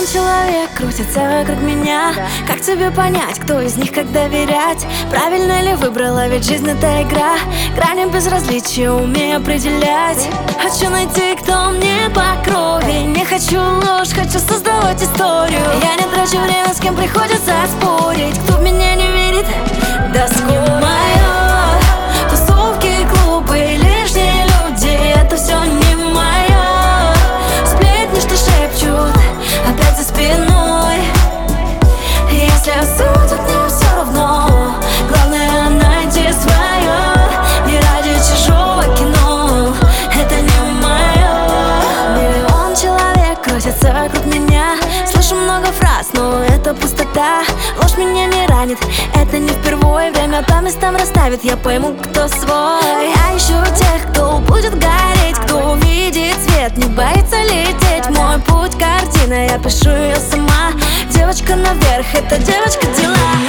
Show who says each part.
Speaker 1: человек крутится вокруг меня. Как тебе понять, кто из них как доверять? Правильно ли выбрала, ведь жизнь это игра. Грани безразличия умею определять. Хочу найти, кто мне по крови. Не хочу ложь, хочу создавать историю. Я не трачу время, с кем приходится спорить. Кто в меня не верит, да не мое. Тусовки, клубы, лишние люди, это все не мое. Сплетни, что шепчут опять за спиной. Если осудят, мне все равно. Главное найти свое. Не ради чужого кино, это не мое. Миллион человек крутится вокруг меня. Слышу много фраз, но это пустота. Ложь меня не ранит, это не впервой. Время по местам расставит, я пойму, кто свой. Я ищу тех, кто будет гореть, кто увидит свет, не боится лететь. Мой путь картина, я пишу ее сама. Девочка наверх, это девочка дела.